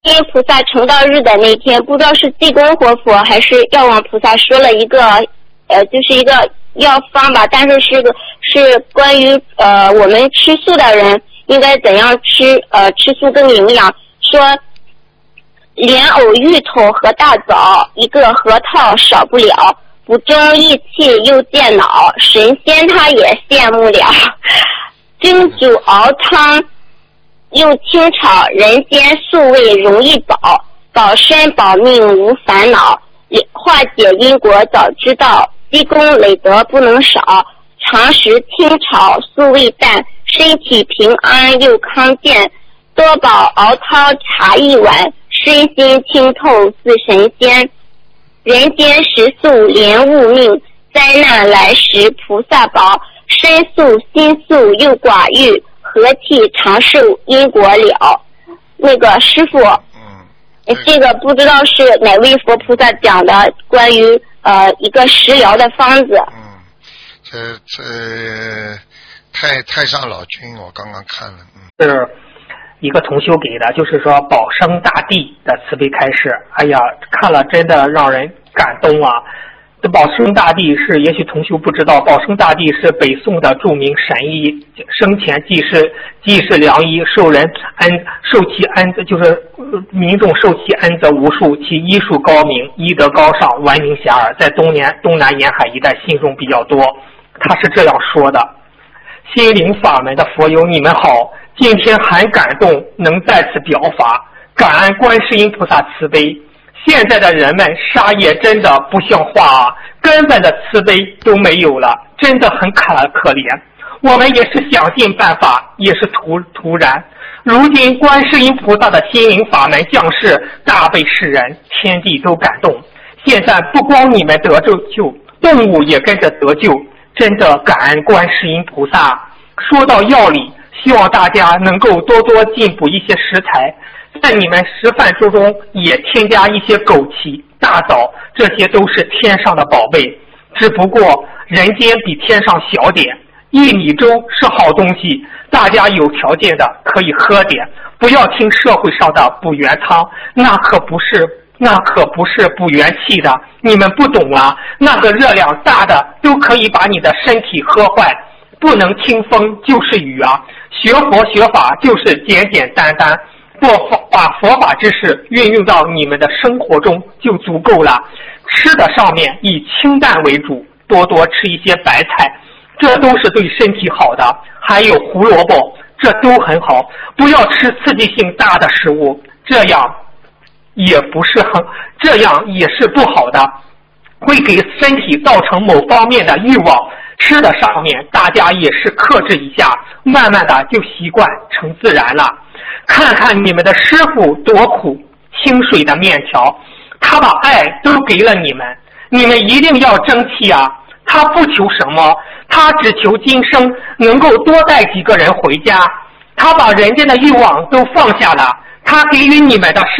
观音菩萨成道日的那天，不知道是济公活佛还是药王菩萨说了一个就是一个药方吧，但是是关于我们吃素的人应该怎样吃素更营养，说莲藕、芋头和大枣一个核桃少不了，补中益气又健脑，神仙他也羡慕了。蒸煮熬汤用清炒，人间素味容易饱，保身保命无烦恼，化解因果早知道，积功累德不能少，常食清炒素味淡，身体平安又康健，多宝熬汤茶一碗，身心清透似神仙，人间食素莲物命，灾难来时菩萨保，身素心素又寡欲，和气长寿因果了。那个师傅，这个不知道是哪位佛菩萨讲的关于一个食疗的方子。 这太上老君我刚刚看了， 是一个同修给的，就是说保生大帝的慈悲开示，哎呀，看了真的让人感动啊。这保生大帝是，也许同修不知道，保生大帝是北宋的著名神医，生前既是良医，受其恩，就是民众受其恩泽无数，其医术高明，医德高尚，闻名遐迩，在东南沿海一带信众比较多。他是这样说的：心灵法门的佛友你们好，今天很感动能在此表法，感恩观世音菩萨慈悲。现在的人们杀业真的不像话啊，根本的慈悲都没有了，真的很可怜。我们也是想尽办法，也是突然。如今观世音菩萨的心灵法门降世，大悲世人，天地都感动。现在不光你们得救，动物也跟着得救，真的感恩观世音菩萨。说到药理，希望大家能够多多进补一些食材，在你们食饭之中也添加一些枸杞、大枣，这些都是天上的宝贝，只不过人间比天上小点。薏米粥是好东西，大家有条件的可以喝点，不要听社会上的补元汤，那可不是补元气的，你们不懂啊，那个热量大的都可以把你的身体喝坏。不能听风就是雨啊，学佛学法就是简简单单，把佛法知识运用到你们的生活中就足够了。吃的上面以清淡为主，多多吃一些白菜，这都是对身体好的，还有胡萝卜，这都很好。不要吃刺激性大的食物，这样也是不好的，会给身体造成某方面的欲望。吃的上面大家也是克制一下，慢慢的就习惯成自然了。看看你们的师傅多苦，清水的面条，他把爱都给了你们，你们一定要争气啊。他不求什么，他只求今生能够多带几个人回家，他把人间的欲望都放下了，他给予你们的是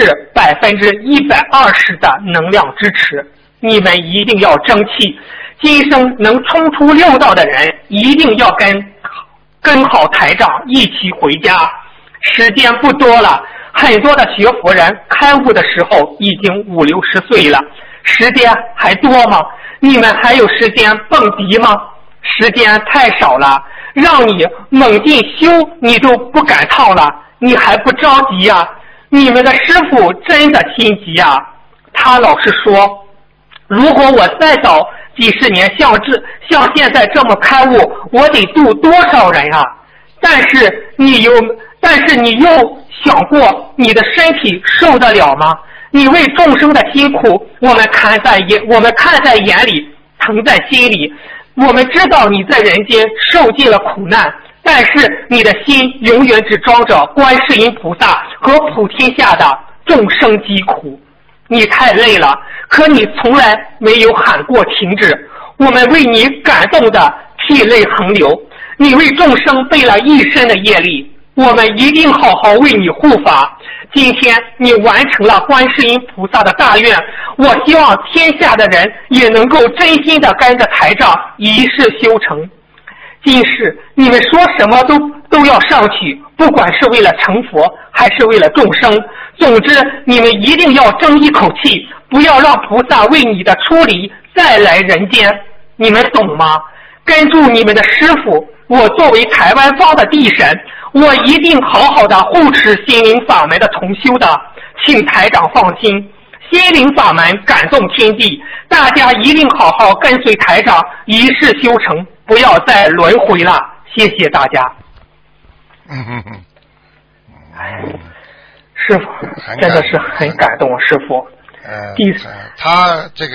120%的能量支持，你们一定要争气。今生能冲出六道的人，一定要跟好台长一起回家。时间不多了，很多的学佛人开悟的时候已经50、60岁了，时间还多吗？你们还有时间蹦迪吗？时间太少了，让你猛进修你都不赶趟了，你还不着急呀？你们的师父真的心急啊，他老是说，如果我再早几十年像现在这么开悟，我得度多少人啊？但是你又想过你的身体受得了吗？你为众生的辛苦，我们看在眼里，疼在心里。我们知道你在人间受尽了苦难，但是你的心永远只装着观世音菩萨和普天下的众生疾苦。你太累了，可你从来没有喊过停止，我们为你感动的涕泪横流。你为众生背了一身的业力，我们一定好好为你护法。今天你完成了观世音菩萨的大愿，我希望天下的人也能够真心的跟着台长一世修成。 今世你们说什么都要上去，不管是为了成佛还是为了众生，总之你们一定要争一口气，不要让菩萨为你的出离再来人间，你们懂吗？跟住你们的师父，我作为台湾方的地神，我一定好好的护持心灵法门的同修的，请台长放心，心灵法门感动天地，大家一定好好跟随台长一世修成，不要再轮回了，谢谢大家。师父真的是很感动，师父。 他这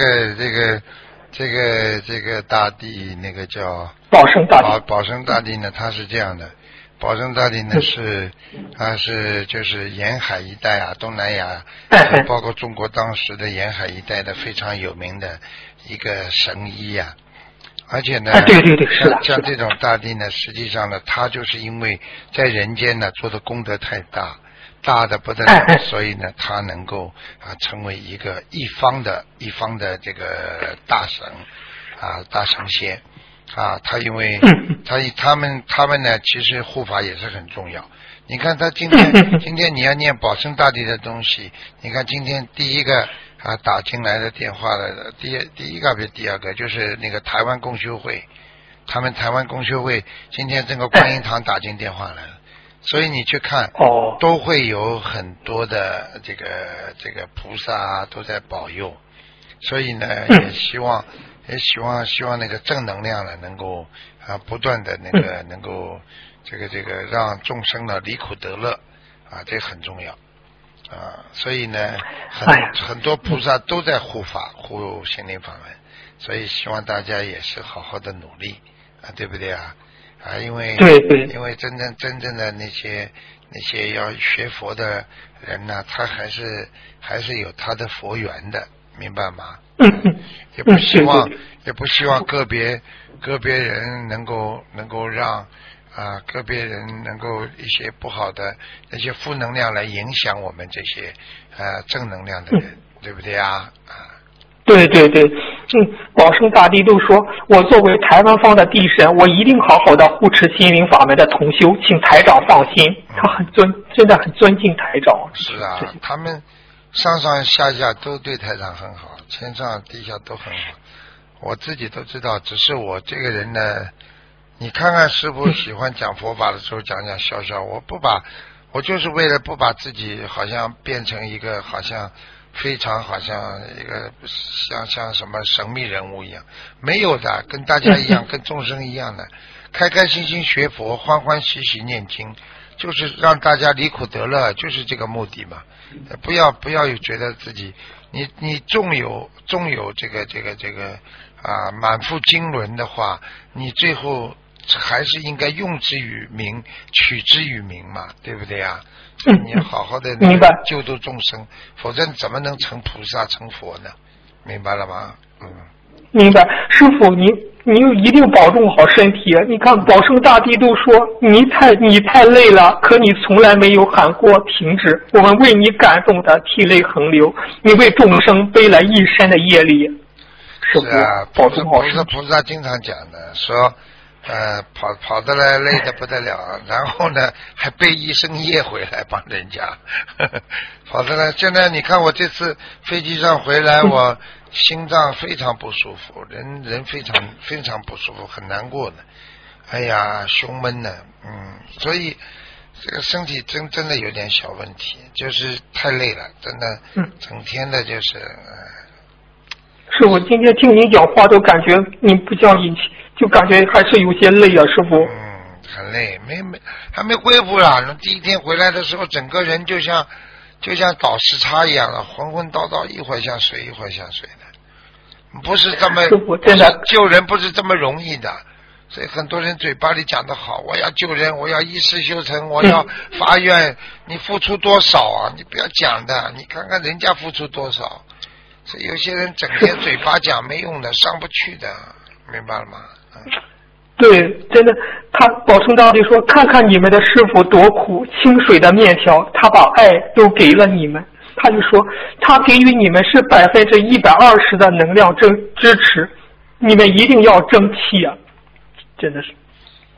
个大地那个叫保生大帝， 保生大帝呢，他是这样的，保生大帝呢他是就是沿海一带啊，东南亚，包括中国当时的沿海一带的非常有名的一个神医啊。而且呢， 对，是的， 像这种大帝呢，实际上呢，他就是因为在人间呢做的功德太大的不得了，所以呢，他能够成为一方的这个大神大神仙他因为他们呢，其实护法也是很重要。你看他今天你要念保生大帝的东西，你看今天第一个打进来的电话的第一个不是第二个，就是那个台湾共修会，他们台湾共修会今天整个观音堂打进电话来了。所以你去看都会有很多的这个菩萨都在保佑，所以呢也希望那个正能量呢能够不断的那个能够这个让众生呢离苦得乐这很重要所以呢很多菩萨都在护护心灵法门，所以希望大家也是好好的努力对不对因为真正的那些要学佛的人呢，他还是有他的佛缘的，明白吗？也不希望个别人能够让个别人能够一些不好的那些负能量来影响我们这些正能量的人，对不对对，保生大帝都说，我作为台湾方的地神，我一定好好的护持心灵法门的同修，请台长放心。他真的很尊敬台长。 是他们上下都对台长很好，天上地下都很好，我自己都知道。只是我这个人呢，你看看师父喜欢讲佛法的时候讲笑，我就是为了不把自己好像变成一个好像非常好像一个像什么神秘人物一样，没有的，跟大家一样，跟众生一样的，开开心心学佛，欢欢喜喜念经，就是让大家离苦得乐，就是这个目的嘛。不要觉得自己你纵有这个满腹经纶的话，你最后还是应该用之于民，取之于民嘛，对不对你要好好的救度众生，否则怎么能成菩萨成佛呢？明白了吗？ 明白。师父，你一定保重好身体。你看保生大帝都说你太累了，可你从来没有喊过停止，我们为你感动的涕泪横流，你为众生背了一身的业力。 是保重好身体。菩萨经常讲的说跑得来累得不得了，然后呢还背一身业回来帮人家跑得来。现在你看我这次飞机上回来，我心脏非常不舒服，人非常非常不舒服，很难过的，哎呀胸闷的所以这个身体真的有点小问题，就是太累了，真的整天的就是是我今天听你讲话都感觉你不像以前，就感觉还是有些累师父。 很累，还没恢复了。第一天回来的时候，整个人就像倒时差一样的，浑浑叨叨，一会儿像水一会儿像水的，不是这么救人不是这么容易的。所以很多人嘴巴里讲得好，我要救人，我要一世修成，我要发愿，你付出多少你不要讲的，你看看人家付出多少。所以有些人整天嘴巴讲没用的，上不去的，明白了吗？ 对，真的，他保生大帝说，看看你们的师父多苦，清水的面条，他把爱都给了你们。他就说，他给予你们是120%的能量支持，你们一定要争气真的是。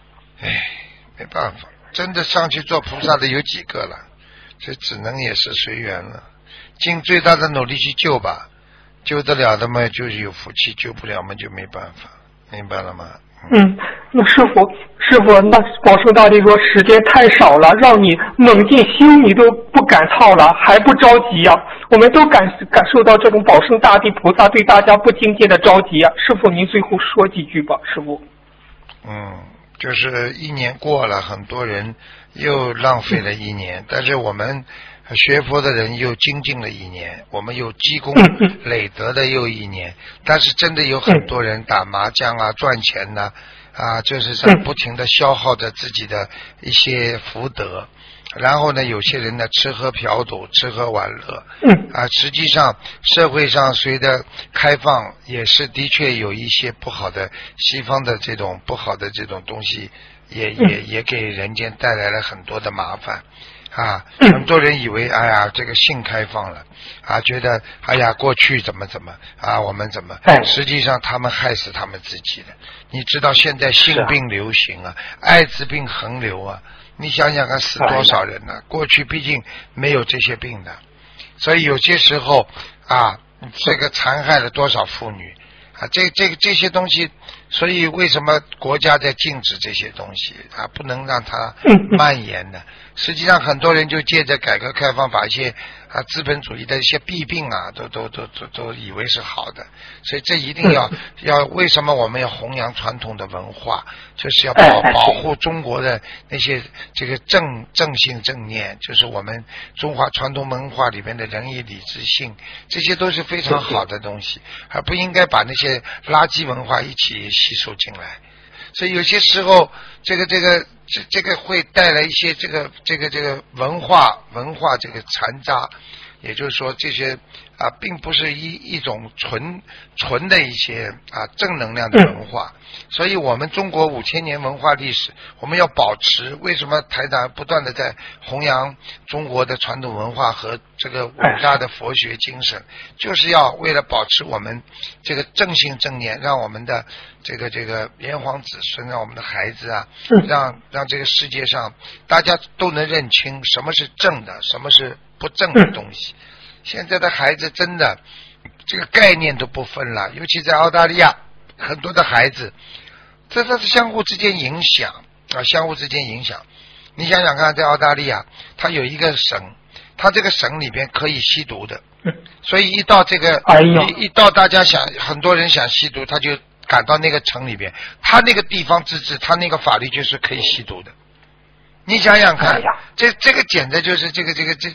没办法，真的上去做菩萨的有几个了？这只能也是随缘了，尽最大的努力去救吧，救得了的嘛就是有福气，救不了嘛就没办法，明白了吗？ 那师傅，那保生大帝说时间太少了，让你猛进修你都不赶操了，还不着急呀？我们都感受到这种保生大帝菩萨对大家不精进的着急呀。师傅，您最后说几句吧，师傅。 就是一年过了，很多人又浪费了一年，但是我们学佛的人又精进了一年，我们又积功累德的又一年，但是真的有很多人打麻将啊赚钱呢就是在不停的消耗着自己的一些福德，然后呢有些人呢吃喝嫖赌吃喝玩乐实际上社会上随着开放也是的确有一些不好的西方的这种不好的这种东西也给人间带来了很多的麻烦很多人以为这个性开放了觉得过去怎么我们怎么实际上他们害死他们自己的。你知道现在性病流行艾滋病横流你想想看死多少人呢？过去毕竟没有这些病的，所以有些时候这个残害了多少妇女这些东西，所以为什么国家在禁止这些东西不能让它蔓延呢？实际上很多人就借着改革开放把一些资本主义的一些弊病都以为是好的，所以这一定要为什么我们要弘扬传统的文化，就是要保护中国的那些这个正性正念，就是我们中华传统文化里面的仁义礼智信，这些都是非常好的东西，而不应该把那些垃圾文化一起吸收进来。所以有些时候这个会带来一些这个文化这个残渣，也就是说这些并不是一种纯的一些正能量的文化。所以我们中国5000年文化历史我们要保持，为什么台长不断的在弘扬中国的传统文化和这个伟大的佛学精神，就是要为了保持我们这个正性正念，让我们的这个炎黄子孙，让我们的孩子让这个世界上大家都能认清什么是正的，什么是不正的东西。现在的孩子真的这个概念都不分了，尤其在澳大利亚很多的孩子，这是相互之间影响相互之间影响。你想想看，在澳大利亚它有一个省，它这个省里边可以吸毒的，所以一到这个一到大家很多人想吸毒，他就赶到那个城里边，他那个地方自治，他那个法律就是可以吸毒的。你想想看，这个简直就是这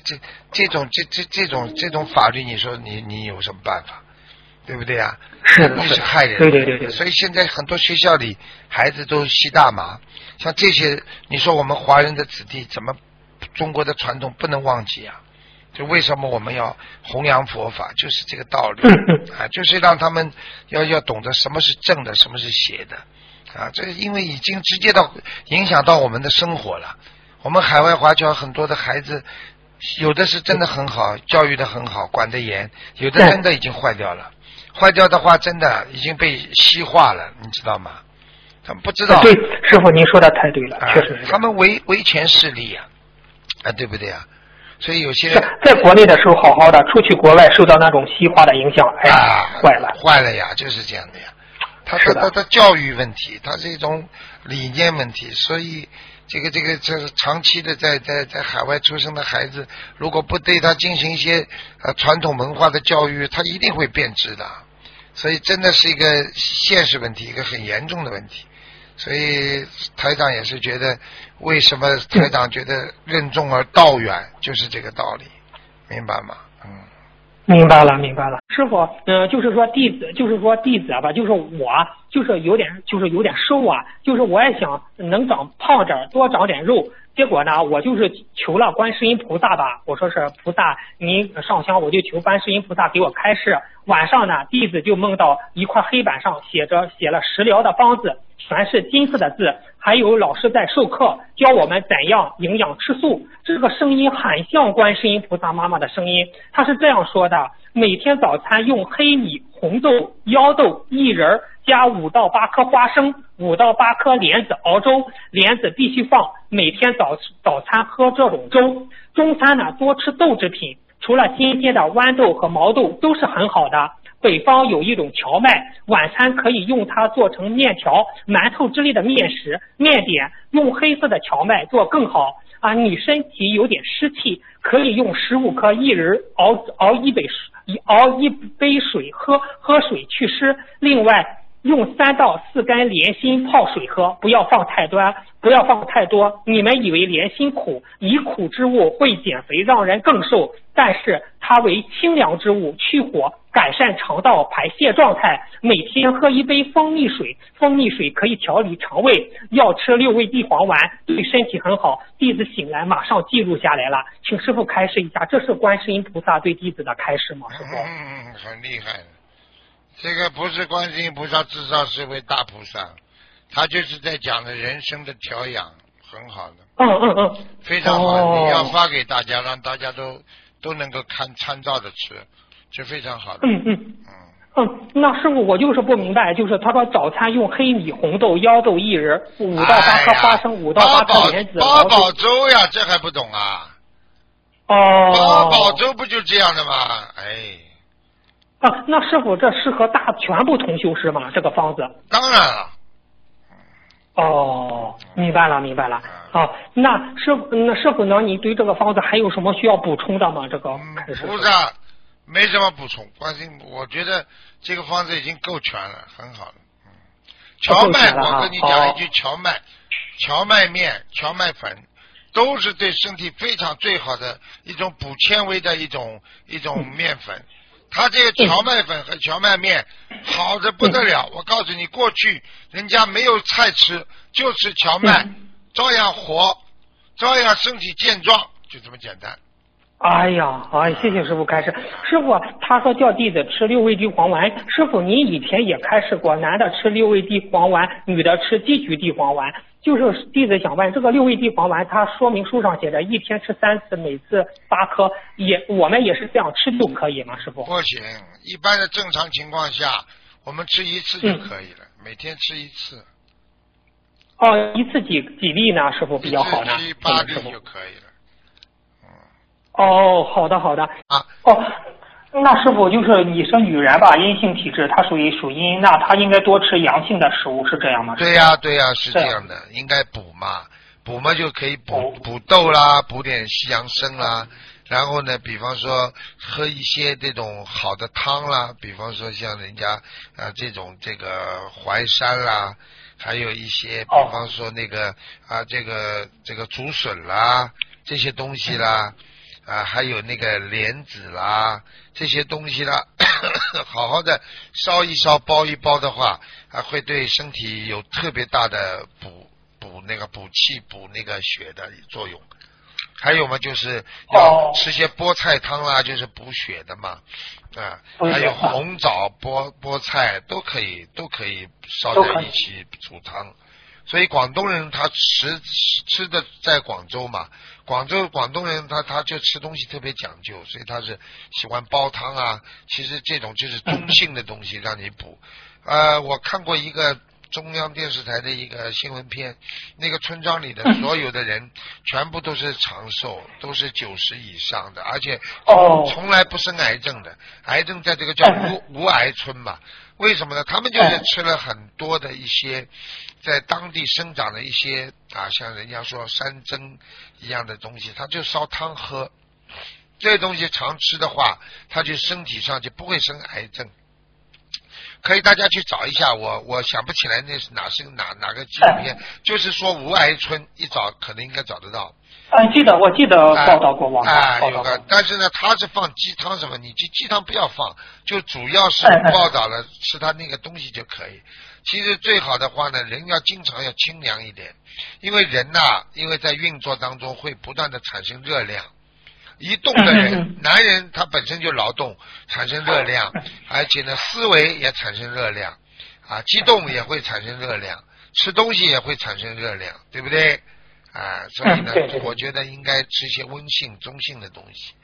种法律，你说你有什么办法？对不对是害人。对。所以现在很多学校里孩子都吸大麻，像这些，你说我们华人的子弟怎么中国的传统不能忘记就为什么我们要弘扬佛法，就是这个道理就是让他们要懂得什么是正的，什么是邪的这因为已经直接影响到我们的生活了。我们海外华侨很多的孩子，有的是真的很好，教育的很好，管得严，有的真的已经坏掉了。坏掉的话真的已经被西化了，你知道吗？他们不知道。 对，师傅您说的太对了，确实是。 他们维权势力对不对所以有些在国内的时候好好的，出去国外受到那种西化的影响，坏了就是这样的他教育问题，他是一种理念问题，所以这长期的在海外出生的孩子，如果不对他进行一些传统文化的教育，他一定会变质的。所以真的是一个现实问题，一个很严重的问题。所以台长也是觉得，为什么台长觉得任重而道远，就是这个道理，明白吗？ 明白了。师傅，就是说弟子吧，就是我就是有点瘦就是我也想能长胖点，多长点肉。结果呢，我就是求了观世音菩萨吧，我说是菩萨您上香，我就求观世音菩萨给我开示。晚上呢，弟子就梦到一块黑板上写了食疗的方子，全是金色的字，还有老师在授课，教我们怎样营养吃素。这个声音很像观世音菩萨妈妈的声音，他是这样说的： 每天早餐用黑米、红豆、腰豆、薏仁加5到8颗花生、5到8颗莲子熬粥，莲子必须放。每天早餐喝这种粥。中餐呢，多吃豆制品，除了新鲜的豌豆和毛豆都是很好的。北方有一种荞麦，晚餐可以用它做成面条、馒头之类的面食、面点，用黑色的荞麦做更好。你身体有点湿气，可以用15颗薏仁熬一杯水喝水祛湿。另外用3到4根莲心泡水喝，不要放太多。你们以为莲心苦，以苦之物会减肥让人更瘦，但是它为清凉之物，去火改善肠道排泄状态。每天喝1杯蜂蜜水，蜂蜜水可以调理肠胃。要吃6味地黄丸，对身体很好。弟子醒来马上记录下来了，请师父开示一下，这是观世音菩萨对弟子的开示吗？师父？ 很厉害的。这个不是观世音菩萨至少是位大菩萨，他就是在讲的人生的调养，很好的。非常好。你要发给大家，让大家都能够参照的吃，是非常好的。 那师傅，我就是不明白，就是他说早餐用黑米、红豆、腰豆、薏仁，5到8颗花生，5到8颗莲子。 八宝粥呀，这还不懂啊？八宝粥不就这样的吗？ 那师傅，这适合全部同修师吗？这个方子？ 当然了。 明白了。那师傅呢？你对这个方子还有什么需要补充的吗？这个菩萨没什么补充，观世音，我觉得这个方子已经够全了，很好了。荞麦，我跟你讲一句，荞麦面、荞麦粉都是对身体非常最好的一种补纤维的一种面粉。它这个荞麦粉和荞麦面好的不得了，我告诉你，过去人家没有菜吃，就吃荞麦，照样活，照样身体健壮，就这么简单。 谢谢师傅开示。师傅他说叫弟子吃6味地黄丸，师傅您以前也开示过，男的吃6味地黄丸，女的吃鸡菊地黄丸。就是弟子想问，这个6味地黄丸，它说明书上写着1天吃3次，每次8颗，我们也是这样吃就可以吗？师傅？ 不行，一般的正常情况下，我们吃1次就可以了，每天吃1次。 一次几粒呢？师傅比较好呢 ？1次8粒就可以了。 好的。那师傅就是你是女人吧，阴性体质，她属阴，那她应该多吃阳性的食物，是这样吗？ 对呀，是这样的，应该补嘛就可以补豆啦，补点西洋参啦，然后呢，比方说喝一些这种好的汤啦，比方说像人家这个淮山啦，还有一些比方说那个这个竹笋啦，这些东西啦。还有那个莲子啦，这些东西啦，好好的烧一烧、煲一煲的话，会对身体有特别大的补气、补那个血的作用。还有嘛，就是要吃些菠菜汤啦，就是补血的嘛。还有红枣、菠菜都可以烧在一起煮汤。所以广东人他吃的在广州嘛，广东人他就吃东西特别讲究，所以他是喜欢煲汤啊。其实这种就是中性的东西让你补。我看过一个中央电视台的一个新闻片，那个村庄里的所有的人全部都是长寿，都是90以上的，而且从来不生癌症的。癌症在这个叫无癌村嘛。为什么呢？他们就是吃了很多的一些在当地生长的一些像人家说山珍一样的东西，他就烧汤喝。这东西常吃的话，他就身体上就不会生癌症。可以大家去找一下，我想不起来那是哪个纪录片，就是说无癌村，一找可能应该找得到。 我记得报道过网上有个，但是呢，他是放鸡汤什么，你鸡汤不要放，就主要是报道了吃他那个东西就可以。其实最好的话呢，人要经常要清凉一点，因为人因为在运作当中会不断的产生热量。一动的人，男人他本身就劳动，产生热量，而且呢，思维也产生热量，激动也会产生热量，吃东西也会产生热量，对不对？所以呢，我觉得应该吃些温性、中性的东西。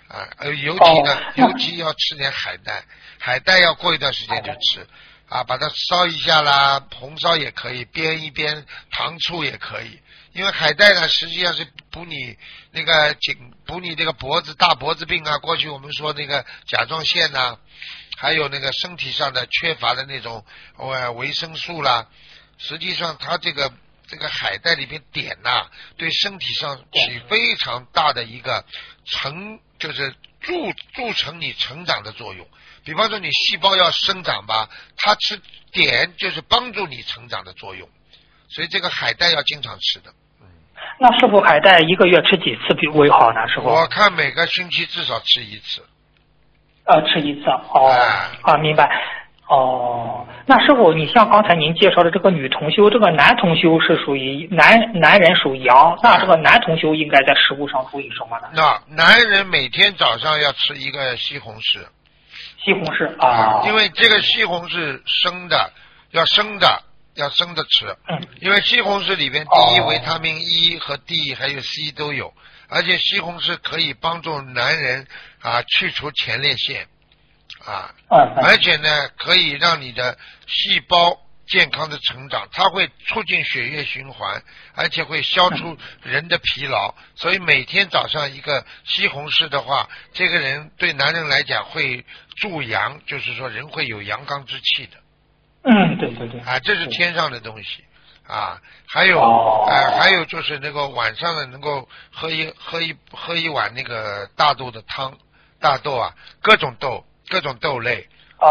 啊，尤其要吃点海带，海带要过一段时间就吃。啊，把它烧一下啦，红烧也可以，煸一煸，糖醋也可以。因为海带呢，实际上是补你那个大脖子病啊。过去我们说那个甲状腺呐，还有那个身体上的缺乏的那种维生素啦。实际上，它这个海带里边碘呐，对身体上起非常大的一个就是助成你成长的作用。比方说你细胞要生长吧，它吃碘就是帮助你成长的作用，所以这个海带要经常吃的。 那师傅，海带一个月吃几次比为好呢？师傅？ 我看每个星期至少吃一次。 吃一次明白。那师傅，你像刚才您介绍的这个女同修，这个男同修是属于男人属阳，那这个男同修应该在食物上注意什么呢？ 那男人每天早上要吃一个西红柿。 西红柿啊， 因为这个西红柿生的，要生的吃。因为西红柿里边第一维他命 E 和 D 还有 C 都有，而且西红柿可以帮助男人去除前列腺而且呢可以让你的细胞健康的成长，它会促进血液循环，而且会消除人的疲劳。所以每天早上一个西红柿的话，这个人对男人来讲会助阳，就是说人会有阳刚之气的。 对对对。 这是天上的东西还有就是那个晚上呢能够喝一碗那个大豆的汤，大豆各种豆类。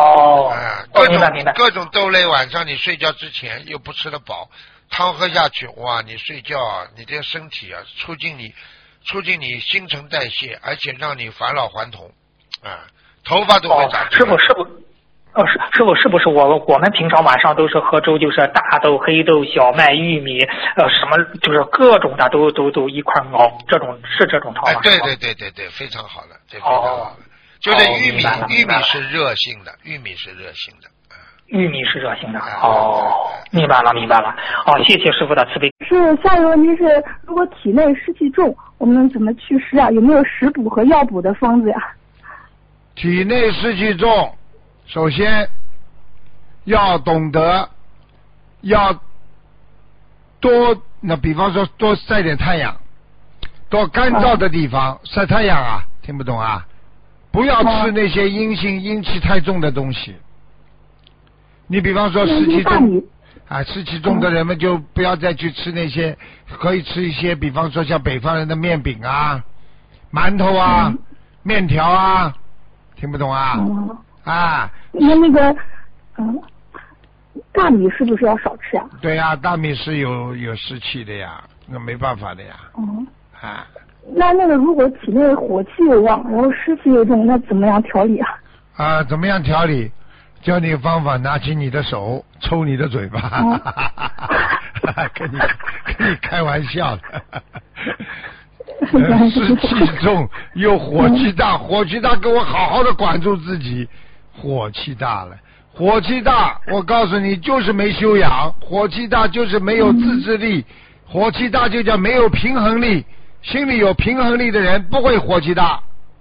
各种豆类，晚上你睡觉之前又不吃得饱，汤喝下去，哇，你睡觉你这个身体促进你新陈代谢，而且让你返老还童头发都会长。 师傅是不是我们平常晚上都是喝粥，就是大豆、黑豆、小麦、玉米什么就是各种的都一块熬，这种汤吗？ 对，非常好了，这非常好了。就是玉米是热性的，玉米是热性的。 明白了。谢谢师傅的慈悲。 是下一个问题是，如果体内湿气重，我们怎么祛湿有没有食补和药补的方子呀？ 体内湿气重，首先要懂得要比方说多晒点太阳，多干燥的地方晒太阳听不懂不要吃那些阴气太重的东西。你比方说湿气重湿气重的人们就不要再去吃那些，可以吃一些比方说像北方人的面饼馒头面条听不懂那个大米是不是要少吃对大米是有湿气的那没办法的那个如果体内火气又旺，然后湿气又重，那怎么样调理怎么样调理？教你个方法，拿起你的手抽你的嘴巴跟你开玩笑的湿气重又火气大，给我好好的管住自己。火气大，我告诉你就是没修养，火气大就是没有自制力，火气大就叫没有平衡力。心里有平衡力的人不会火气大，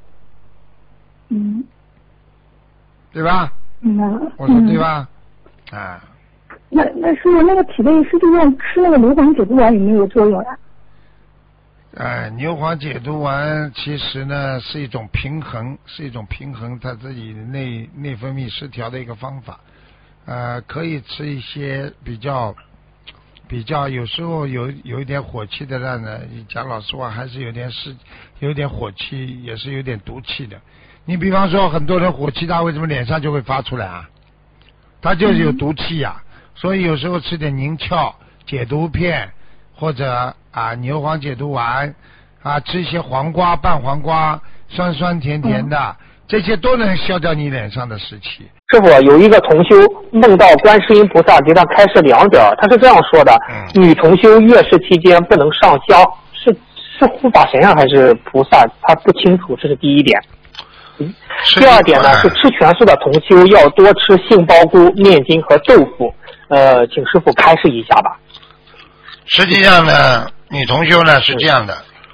对吧？我说对吧？ 那师傅，那个体内湿气重，吃那个牛黄解毒丸有没有作用牛黄解毒丸其实呢是一种平衡，它自己内分泌失调的一个方法。可以吃一些比较有时候有一点火气的人呢，讲老实话还是有点火气，也是有点毒气的。你比方说很多人火气大，为什么脸上就会发出来他就是有毒气所以有时候吃点宁壳解毒片，或者牛黄解毒丸吃一些黄瓜、拌黄瓜，酸酸甜甜的，这些都能消掉你脸上的湿气。 师傅，有一个同修梦到观世音菩萨给他开示2点，他是这样说的：女同修月事期间不能上香，是护法神还是菩萨？他不清楚，这是第一点。第二点呢是吃全素的同修要多吃杏鲍菇、面筋和豆腐。请师傅开示一下吧。 实际上呢，女同修呢是这样的，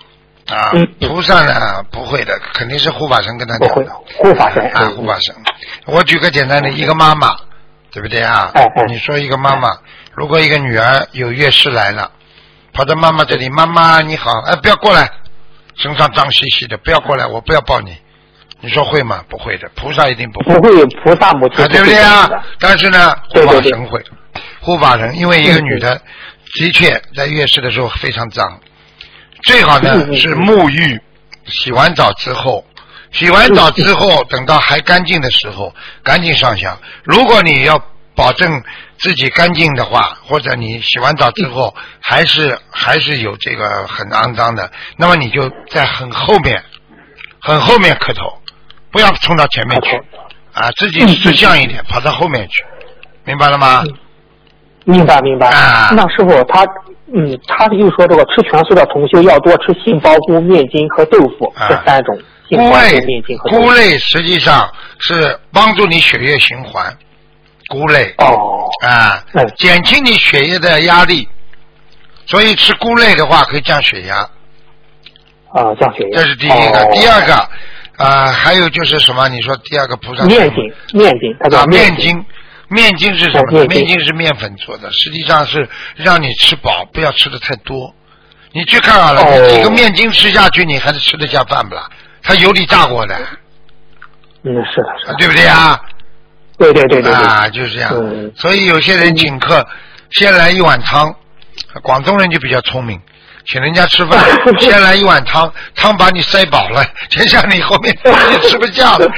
啊，菩萨呢不会的，肯定是护法神跟他讲的。 护法神啊，护法神。我举个简单的，一个妈妈，对不对啊？你说一个妈妈，如果一个女儿有月事来了，跑到妈妈这里，妈妈你好，不要过来，身上脏兮兮的，不要过来，我不要抱你。你说会吗？不会的，菩萨一定不会。 不会，菩萨母亲对不对啊？但是呢，护法神会。护法神，因为一个女的的确在月事的时候非常脏，最好呢是沐浴，洗完澡之后，等到还干净的时候，赶紧上香。如果你要保证自己干净的话，或者你洗完澡之后还是有这个很肮脏的，那么你就在很后面磕头，不要冲到前面去啊，自己识相一点，跑到后面去，明白了吗？ 明白。那师傅他又说这个吃全素的同修要多吃杏鲍菇、面筋和豆腐这3种。 菇类实际上是帮助你血液循环，菇类减轻你血液的压力，所以吃菇类的话可以降血压。 降血压。 这是第一个。第二个还有就是什么？你说第二个菩萨面筋，它叫面筋。 面筋是什么？面筋是面粉做的，实际上是让你吃饱，不要吃的太多。你去看好了，你几个面筋吃下去，你还是吃得下饭不啦？它油里炸过的。 是的， 对不对啊？ 对。 就是这样。所以有些人请客，先来一碗汤，广东人就比较聪明，请人家吃饭，先来一碗汤，汤把你塞饱了，接下来你后面你吃不下了。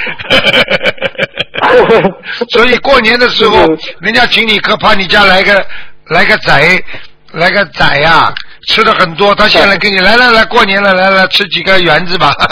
所以过年的时候，人家请你客，怕你家来个仔呀，吃的很多，他先来给你来过年了，来吃几个圆子吧。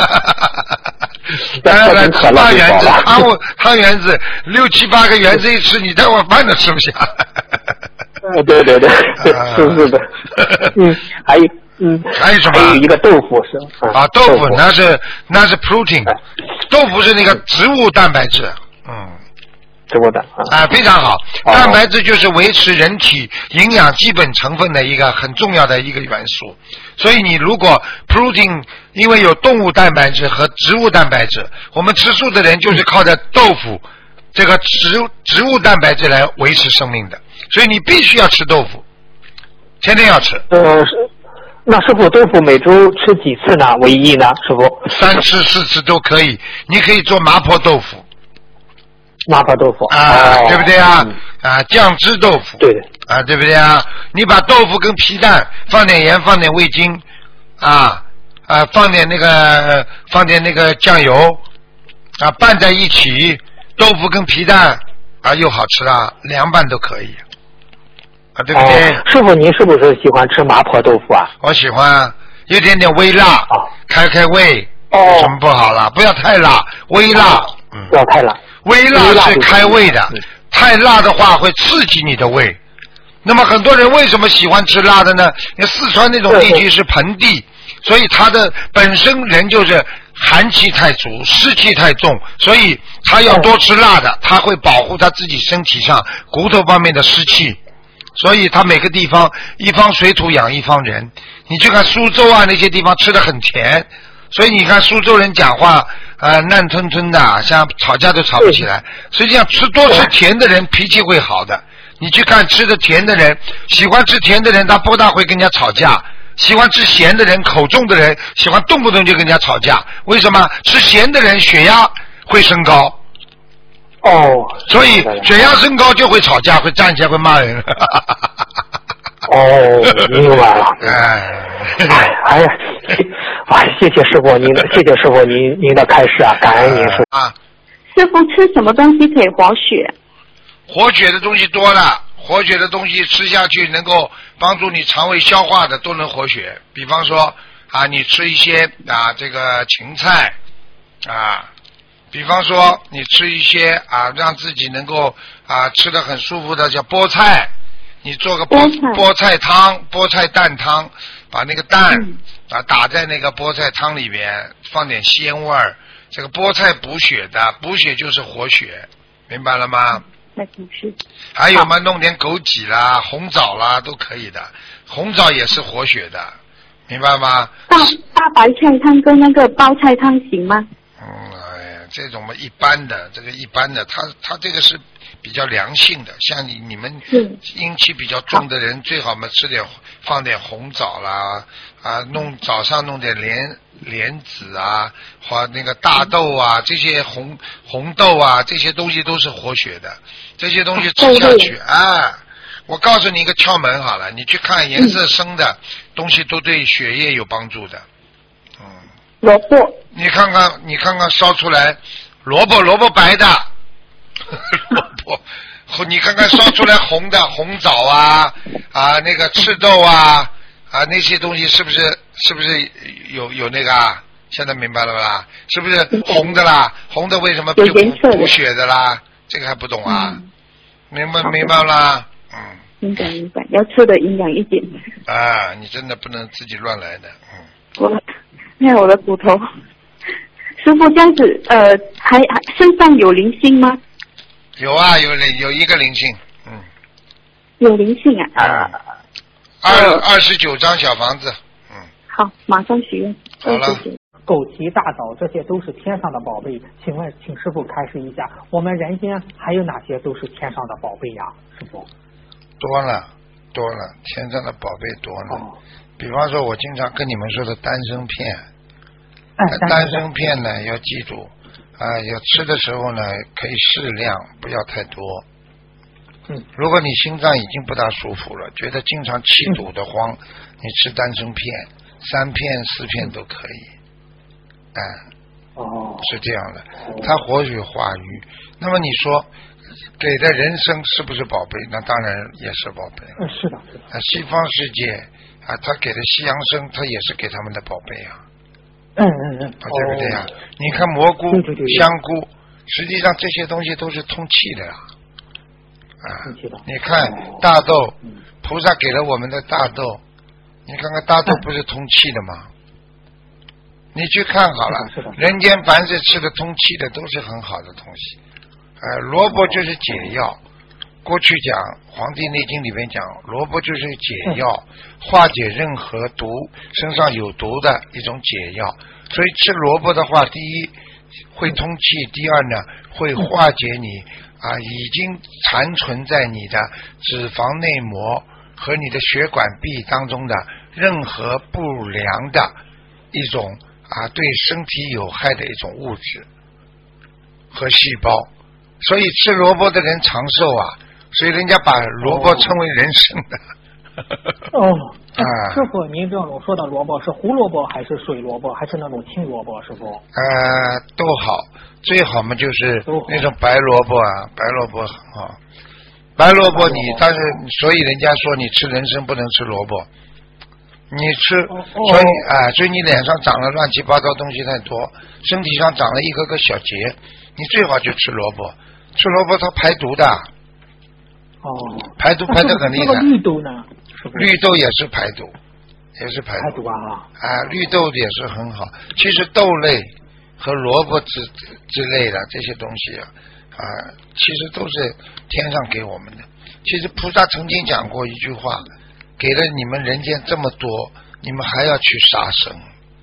来吃8圆子，汤圆子6、7、8个圆子一吃，你待会饭都吃不下。 对，是的。还有什么？还有一个豆腐是豆腐那是 protein， 豆腐是那个植物蛋白质。 植物的非常好。蛋白质就是维持人体营养基本成分的一个很重要的一个元素。所以你如果 protein， 因为有动物蛋白质和植物蛋白质，我们吃素的人就是靠着豆腐这个植物蛋白质来维持生命的，所以你必须要吃豆腐，天天要吃。 那师傅，豆腐每周吃几次呢？为宜呢？师傅 ？3次4次都可以，你可以做麻婆豆腐。对不对啊？酱汁豆腐。 对。 对不对啊？你把豆腐跟皮蛋放点盐，放点味精，放点那个酱油，拌在一起，豆腐跟皮蛋又好吃了，凉拌都可以。对不对？ 师傅，您是不是喜欢吃麻婆豆腐啊？ 我喜欢，有点微辣，开胃，有什么不好啦？不要太辣，微辣。 不要太辣。 微辣是开胃的，太辣的话会刺激你的胃。那么很多人为什么喜欢吃辣的呢？因为四川那种地区是盆地，所以他的本身人就是寒气太足，湿气太重，所以他要多吃辣的，他会保护他自己身体上骨头方面的湿气。所以他每个地方一方水土养一方人，你去看苏州那些地方吃的很甜，所以你看苏州人讲话烂吞吞的，像吵架都吵不起来。实际上多吃甜的人脾气会好的。你去看吃的甜的人，喜欢吃甜的人他不大会跟人家吵架，喜欢吃咸的人，口重的人喜欢动不动就跟人家吵架。为什么？吃咸的人血压会升高。所以血压升高就会吵架，会站起来会骂人。 明白了。谢谢师傅您的开示啊，感恩您师傅。 师傅吃什么东西可以活血？ 活血的东西多了，活血的东西吃下去能够帮助你肠胃消化的都能活血。比方说你吃一些这个芹菜比方说你吃一些让自己能够吃得很舒服的叫菠菜，你做个菠菜汤、菠菜蛋汤，把那个蛋打在那个菠菜汤里面，放点鲜味儿。这个菠菜补血的，补血就是活血，明白了吗？还有嘛，弄点枸杞啦、红枣啦都可以的，红枣也是活血的， 明白吗？ 大白菜汤跟那个包菜汤行吗？ 哎呀，这种嘛一般的，这个一般的，他这个是比较良性的，像你们阴气比较重的人，最好嘛放点红枣啦，早上弄点莲子啊，或那个大豆啊，这些红豆啊，这些东西都是活血的，这些东西吃下去我告诉你一个窍门好了，你去看颜色深的东西都对血液有帮助的。 萝卜， 你看看烧出来，萝卜白的，萝卜，你看看烧出来红的红枣那个赤豆那些东西是不是有那个啊？现在明白了吧？是不是红的啦？红的为什么补血的啦？这个还不懂啊？明白啦？ 明白，要吃的营养一点。 你真的不能自己乱来的。 看我的骨头，师傅这样子，还身上有灵性吗？ 有有一个灵性， 有灵性 29张小房子， 好，马上许愿。 好了。 枸杞、大枣，这些都是天上的宝贝。请问，请师傅开示一下，我们人间还有哪些都是天上的宝贝呀？师傅？ 多了，天上的宝贝多了。比方说，我经常跟你们说的丹参片，丹参片呢要记住要吃的时候呢可以适量，不要太多。如果你心脏已经不大舒服了，觉得经常气堵得慌，你吃丹参片，3片4片都可以。是这样的，它活血化瘀。那么你说给的人参是不是宝贝？那当然也是宝贝。 是的。 西方世界他给的西洋参，他也是给他们的宝贝对不对呀？你看蘑菇、香菇，实际上这些东西都是通气的你看大豆，菩萨给了我们的大豆，你看看大豆不是通气的吗？你去看好了，人间凡是吃的通气的都是很好的东西。萝卜就是解药，过去讲《黄帝内经》里面讲，萝卜就是解药，化解任何毒，身上有毒的一种解药。所以吃萝卜的话，第一会通气，第二呢会化解你已经残存在你的脂肪内膜和你的血管壁当中的任何不良的一种对身体有害的一种物质和细胞。所以吃萝卜的人长寿所以人家把萝卜称为人参的。 师傅，您这种说的萝卜是胡萝卜还是水萝卜还是那种青萝卜？师傅？ 都好，最好嘛就是那种白萝卜白萝卜很好。白萝卜但是所以人家说你吃人参不能吃萝卜，你吃所以你脸上长了乱七八糟东西太多，身体上长了一个个小结，你最好就吃萝卜。吃萝卜它排毒的。排毒排得很厉害。 绿豆呢？ 绿豆也是排毒，排毒绿豆也是很好。其实豆类和萝卜之类的这些东西其实都是天上给我们的。其实菩萨曾经讲过一句话，给了你们人间这么多，你们还要去杀生。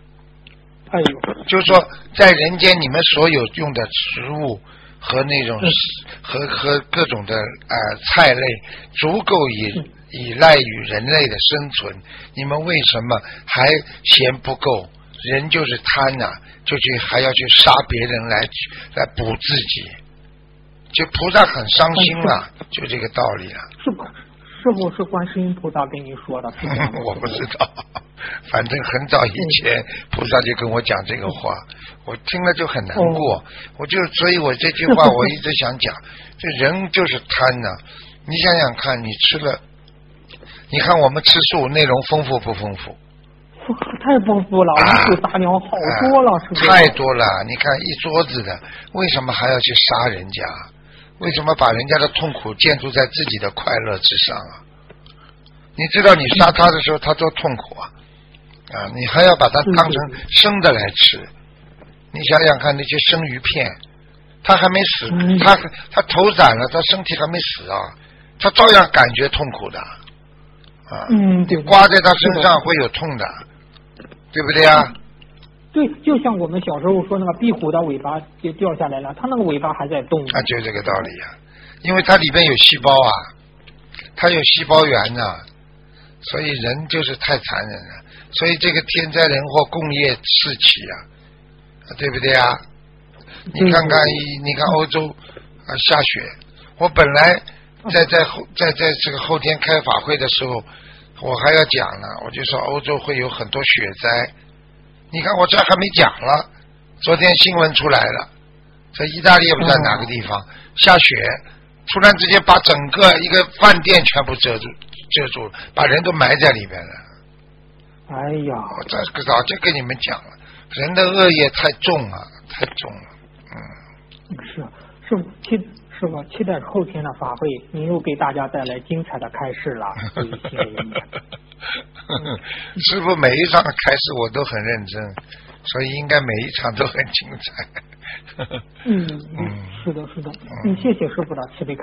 就是说在人间你们所有用的食物和那种和各种的菜类足够依赖于人类的生存，你们为什么还嫌不够？人就是贪就还要去杀别人来补自己，就菩萨很伤心了，就这个道理了。 师傅是观世音菩萨跟你说的？ 我不知道，反正很早以前菩萨就跟我讲这个话，我听了就很难过。所以我这句话我一直想讲，这人就是贪你想想看，你吃了，你看我们吃素内容丰富不丰富？ 太丰富了，五谷杂粮好多了，是不是？ 太多了，你看一桌子的，为什么还要去杀人家？为什么把人家的痛苦建筑在自己的快乐之上你知道你杀他的时候他多痛苦你还要把它当成生的来吃。你想想看，那些生鱼片，他还没死，他头斩了，他身体还没死他照样感觉痛苦的刮在他身上会有痛的对不对啊？ 对，就像我们小时候说那个壁虎的尾巴就掉下来了，它那个尾巴还在动。 啊，就这个道理啊，因为它里边有细胞啊，它有细胞源呢、所以人就是太残忍了。所以这个天灾人祸共业四起啊，对不对啊？你看看，你看欧洲啊下雪，我本来在这个后天开法会的时候，我还要讲呢，我就说欧洲会有很多雪灾。你看我这还没讲了，昨天新闻出来了，在意大利也不知道哪个地方下雪，突然之间把整个一个饭店全部遮住，把人都埋在里面了。 哎呀， 我这个早就跟你们讲了，人的恶业太重了，太重了。 是吧？期待后天的法会，您又给大家带来精彩的开示了。 师父每一场的开示我都很认真，所以应该每一场都很精彩。 是的。谢谢师父的慈悲。